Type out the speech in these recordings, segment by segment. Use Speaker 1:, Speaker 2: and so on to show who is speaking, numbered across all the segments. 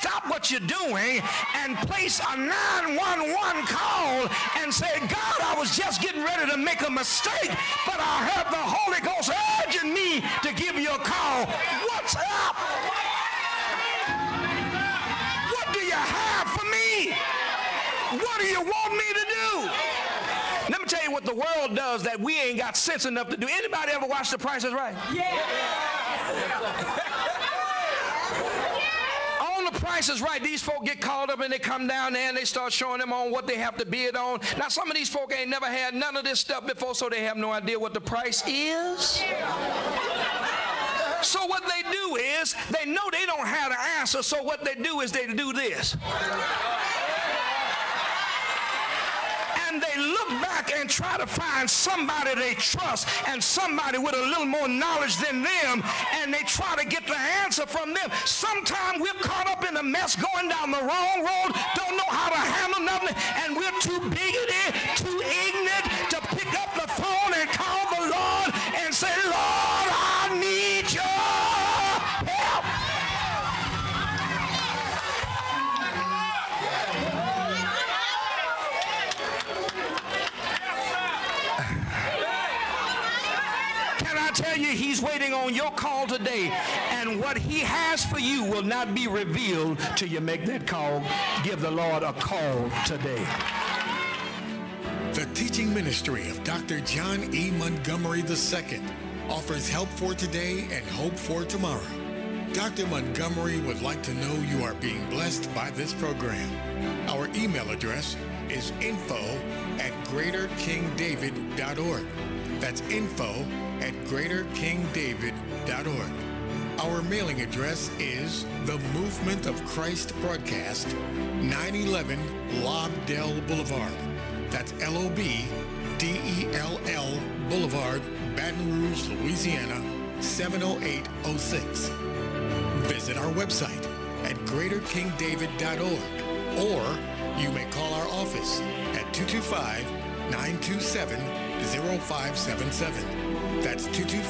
Speaker 1: stop what you're doing and place a 911 call and say, God, I was just getting ready to make a mistake, but I heard the Holy Ghost urging me to give you a call. What's up? What do you have for me? What do you want me to do? Let me tell you what the world does that we ain't got sense enough to do. Anybody ever watch The Price is Right? Yeah. On The Price is Right, these folk get called up and they come down there and they start showing them on what they have to bid on. Now, some of these folk ain't never had none of this stuff before, so they have no idea what the price is. So what they do is, they know they don't have the answer, so what they do is they do this. And they look back and try to find somebody they trust and somebody with a little more knowledge than them, and they try to get the answer from them. Sometimes we're caught up in a mess going down the wrong road, don't know how to handle nothing, and we're too bigoted, too ignorant to pick up the phone and call the Lord and say, Lord, I need your help. Tell you, he's waiting on your call today, and what he has for you will not be revealed till you make that call. Give the Lord a call today.
Speaker 2: The teaching ministry of Dr. John E. Montgomery II offers help for today and hope for tomorrow. Dr. Montgomery would like to know you are being blessed by this program. Our email address is info@greaterkingdavid.org. That's info@greaterkingdavid.org. Our mailing address is The Movement of Christ Broadcast, 911 Lobdell Boulevard. That's LOBDELL Boulevard, Baton Rouge, Louisiana, 70806. Visit our website at greaterkingdavid.org, or you may call our office at 225-927-0577. That's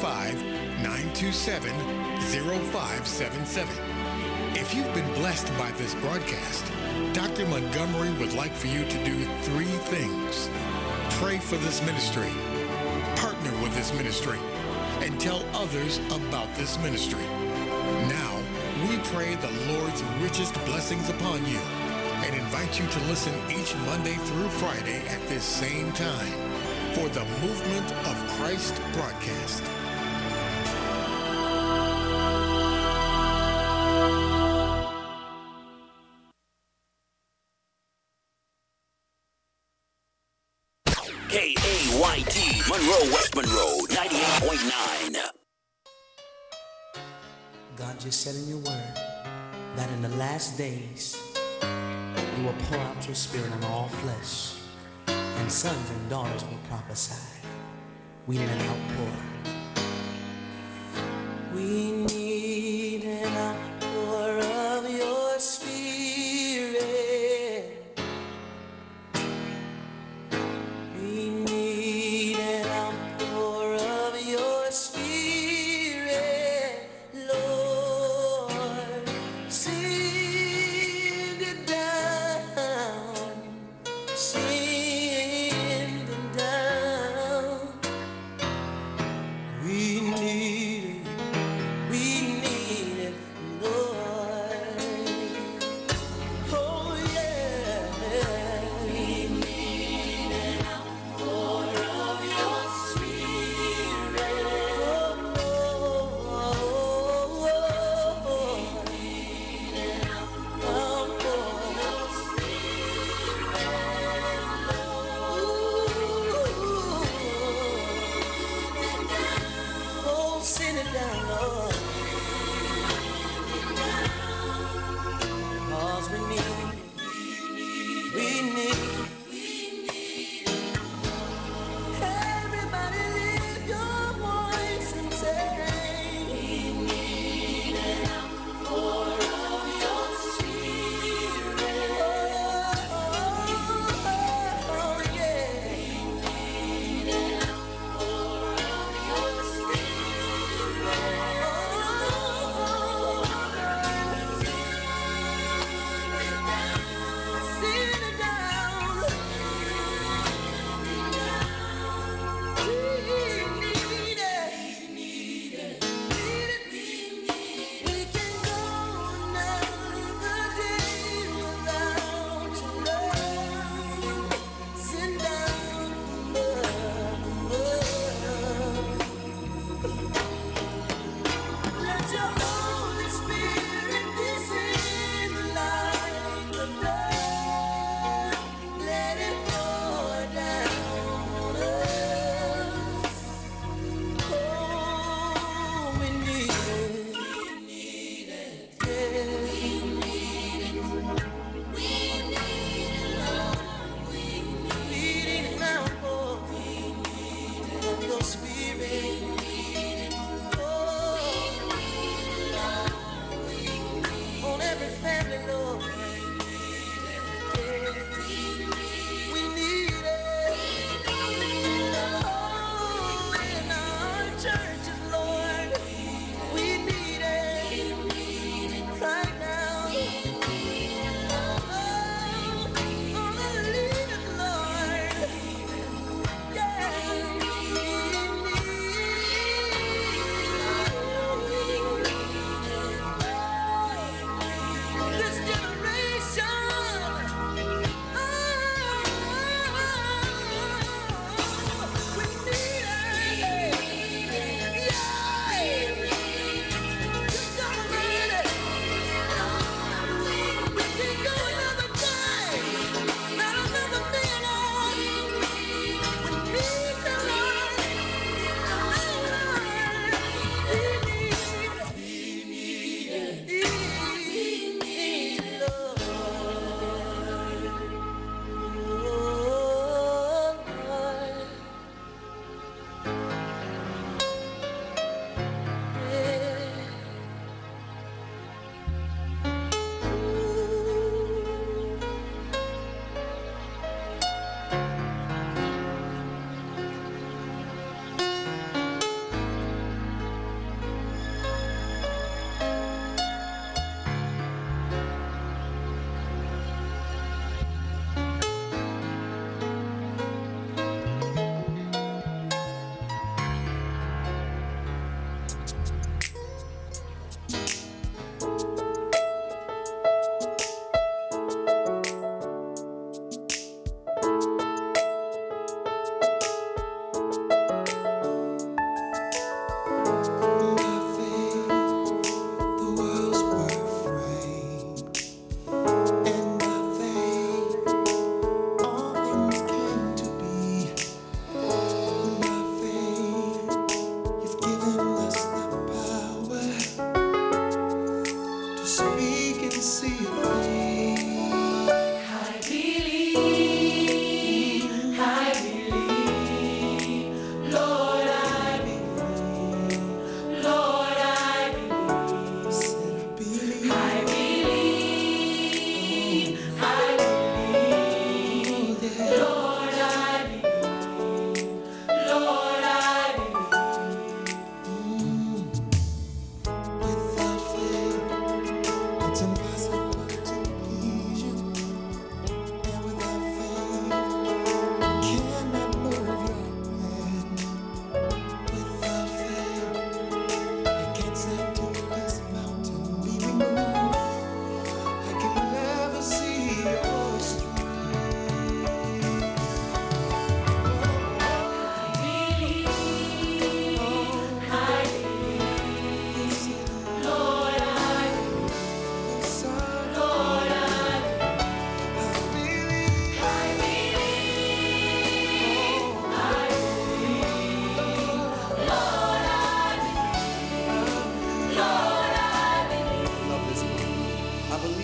Speaker 2: 225-927-0577. If you've been blessed by this broadcast, Dr. Montgomery would like for you to do 3 things. Pray for this ministry, partner with this ministry, and tell others about this ministry. Now, we pray the Lord's richest blessings upon you and invite you to listen each Monday through Friday at this same time for the Movement of Christ broadcast.
Speaker 3: KAYT, Monroe, West Monroe, 98.9.
Speaker 4: God just said in your word that in the last days you will pour out your spirit on all flesh, and sons and daughters will prophesy. We need an outpour. We need an outpour of your spirit. We need an outpour of your spirit, Lord. Send it down. Send it down. We need it, Lord. Oh yeah. We need an outpour of your spirit. We need an outpour of your spirit. Oh, send it down, Lord. 'Cause we need it. We need it. Everybody lift your voice and say, we need an outpour of your spirit. Oh, yeah. We need an outpour of your spirit.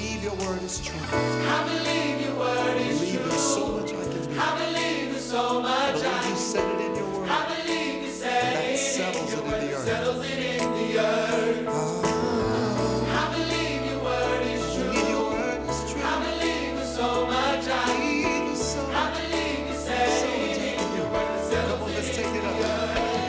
Speaker 5: believe your word is true.
Speaker 6: I believe your word is
Speaker 5: believe
Speaker 6: true.
Speaker 5: there's so much I can do.
Speaker 6: I believe there's so much
Speaker 5: I believe you said it in your word.
Speaker 6: I believe you said
Speaker 5: That
Speaker 6: it
Speaker 5: settles
Speaker 6: in
Speaker 5: it
Speaker 6: your
Speaker 5: in the
Speaker 6: word.
Speaker 5: earth.
Speaker 6: Settles it in the earth. I believe your word is true.
Speaker 5: Believe your word is true.
Speaker 6: I believe there's so much I
Speaker 5: Believe there's so
Speaker 6: I
Speaker 5: much.
Speaker 6: believe you said
Speaker 5: So
Speaker 6: it
Speaker 5: much I
Speaker 6: in
Speaker 5: can do.
Speaker 6: your word.
Speaker 5: Come
Speaker 6: Settles
Speaker 5: on,
Speaker 6: it
Speaker 5: let's
Speaker 6: in
Speaker 5: take it
Speaker 6: the
Speaker 5: up.
Speaker 6: earth.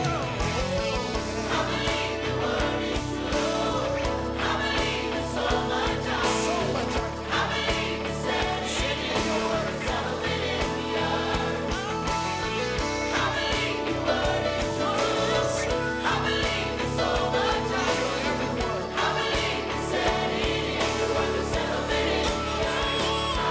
Speaker 6: I believe your word is true. I believe there's so much I
Speaker 5: So much I can
Speaker 6: I believe you said it in your word. Settles it in the earth. I believe your word is true. I believe there's so much I I believe you said it in your word. Settles it in the earth.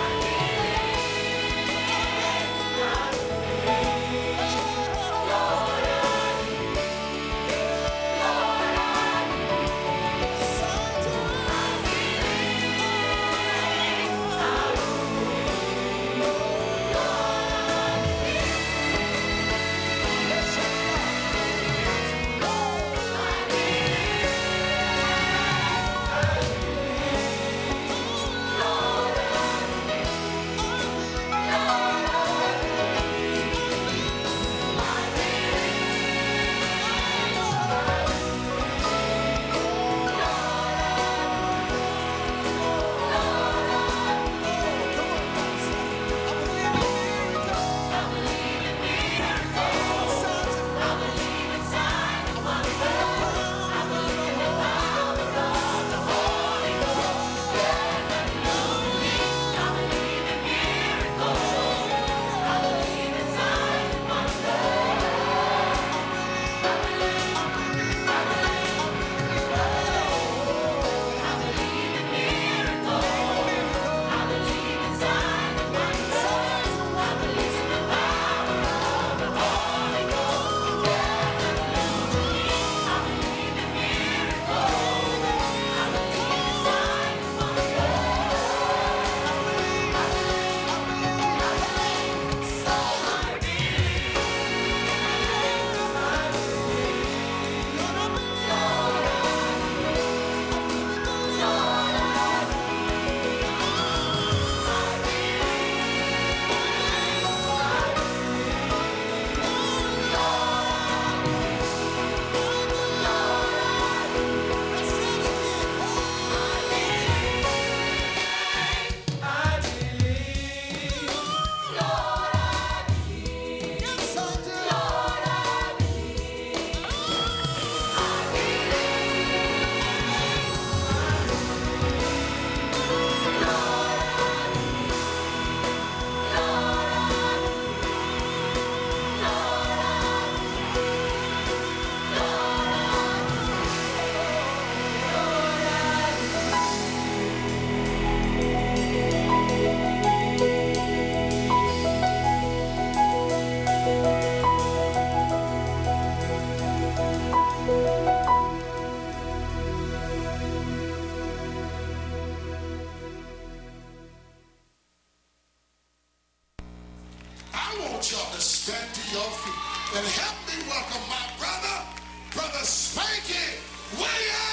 Speaker 2: I want y'all to stand to your feet and help me welcome my brother, Brother Spanky Williams.